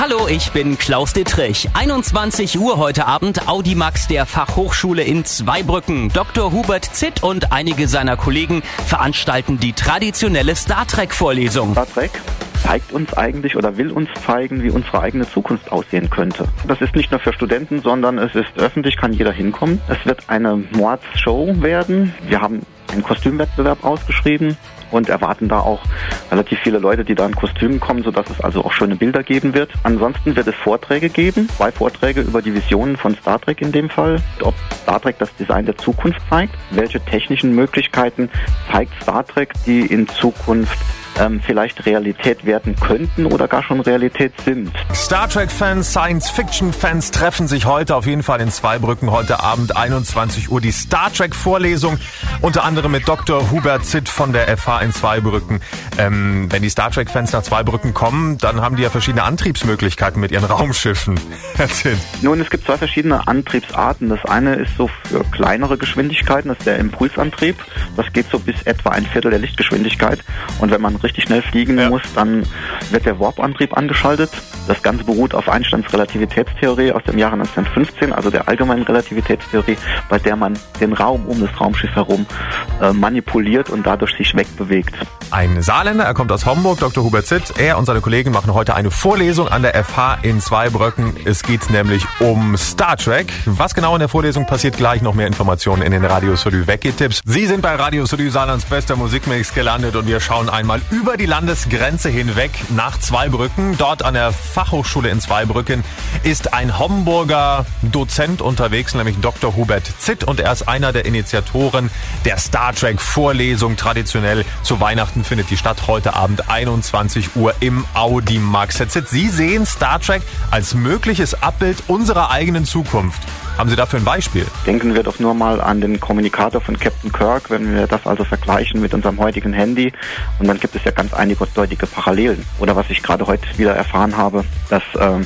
Hallo, ich bin Klaus Dittrich. 21 Uhr heute Abend, Audimax der Fachhochschule in Zweibrücken. Dr. Hubert Zitt und einige seiner Kollegen veranstalten die traditionelle Star Trek-Vorlesung. Star Trek zeigt uns eigentlich oder will uns zeigen, wie unsere eigene Zukunft aussehen könnte. Das ist nicht nur für Studenten, sondern es ist öffentlich, kann jeder hinkommen. Es wird eine Mordshow werden. Wir haben einen Kostümwettbewerb ausgeschrieben und erwarten da auch relativ viele Leute, die da in Kostümen kommen, sodass es also auch schöne Bilder geben wird. Ansonsten wird es Vorträge geben, 2 Vorträge über die Visionen von Star Trek in dem Fall. Ob Star Trek das Design der Zukunft zeigt, welche technischen Möglichkeiten zeigt Star Trek, die in Zukunft vielleicht Realität werden könnten oder gar schon Realität sind. Star Trek-Fans, Science-Fiction-Fans treffen sich heute auf jeden Fall in Zweibrücken. Heute Abend 21 Uhr die Star Trek-Vorlesung, unter anderem mit Dr. Hubert Zitt von der FH in Zweibrücken. Wenn die Star Trek-Fans nach Zweibrücken kommen, dann haben die ja verschiedene Antriebsmöglichkeiten mit ihren Raumschiffen. Herr Zitt. Nun, es gibt 2 verschiedene Antriebsarten. Das eine ist so für kleinere Geschwindigkeiten, das ist der Impulsantrieb. Das geht so bis etwa 1/4 der Lichtgeschwindigkeit. Und wenn man richtig schnell fliegen muss, dann wird der Warp-Antrieb angeschaltet. Das Ganze beruht auf Einsteins Relativitätstheorie aus dem Jahre 1915, also der allgemeinen Relativitätstheorie, bei der man den Raum um das Raumschiff herum manipuliert und dadurch sich wegbewegt. Ein Saarländer, er kommt aus Homburg, Dr. Hubert Zitt. Er und seine Kollegen machen heute eine Vorlesung an der FH in Zweibrücken. Es geht nämlich um Star Trek. Was genau in der Vorlesung passiert, gleich noch mehr Informationen in den Radio Solü Wecki-Tipps. Sie sind bei Radio Solü, Saarlands bester Musikmix, gelandet und wir schauen einmal über die Landesgrenze hinweg nach Zweibrücken. Dort an der Fachhochschule in Zweibrücken ist ein Homburger Dozent unterwegs, nämlich Dr. Hubert Zitt, und er ist einer der Initiatoren der Star Trek Vorlesung. Traditionell zu Weihnachten findet die statt, heute Abend 21 Uhr im Audimax. Herr Zitt, Sie sehen Star Trek als mögliches Abbild unserer eigenen Zukunft. Haben Sie dafür ein Beispiel? Denken wir doch nur mal an den Kommunikator von Captain Kirk, wenn wir das also vergleichen mit unserem heutigen Handy. Und dann gibt es ja ganz eindeutige Parallelen. Oder was ich gerade heute wieder erfahren habe, dass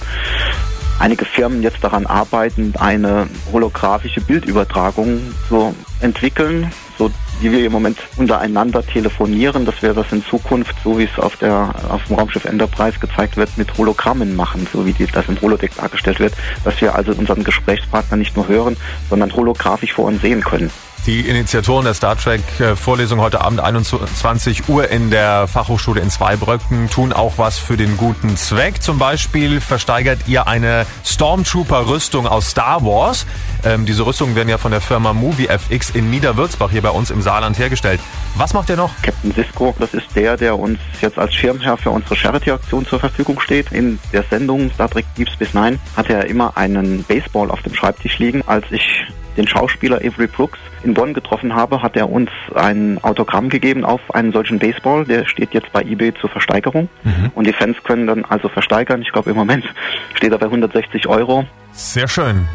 einige Firmen jetzt daran arbeiten, eine holographische Bildübertragung zu entwickeln, so wie wir im Moment untereinander telefonieren, dass wir das in Zukunft, so wie es auf dem Raumschiff Enterprise gezeigt wird, mit Hologrammen machen, so wie das im Holodeck dargestellt wird, dass wir also unseren Gesprächspartner nicht nur hören, sondern holographisch vor uns sehen können. Die Initiatoren der Star Trek Vorlesung heute Abend 21 Uhr in der Fachhochschule in Zweibrücken tun auch was für den guten Zweck. Zum Beispiel versteigert ihr eine Stormtrooper-Rüstung aus Star Wars. Diese Rüstungen werden ja von der Firma Movie FX in Niederwürzbach hier bei uns im Saarland hergestellt. Was macht ihr noch? Captain Sisko, das ist der uns jetzt als Schirmherr für unsere Charity-Aktion zur Verfügung steht. In der Sendung Star Trek Deep Space Nine hatte er immer einen Baseball auf dem Schreibtisch liegen. Als ich den Schauspieler Avery Brooks in Bonn getroffen habe, hat er uns ein Autogramm gegeben auf einen solchen Baseball. Der steht jetzt bei eBay zur Versteigerung. Und die Fans können dann also versteigern. Ich glaube, im Moment steht er bei 160 €. Sehr schön.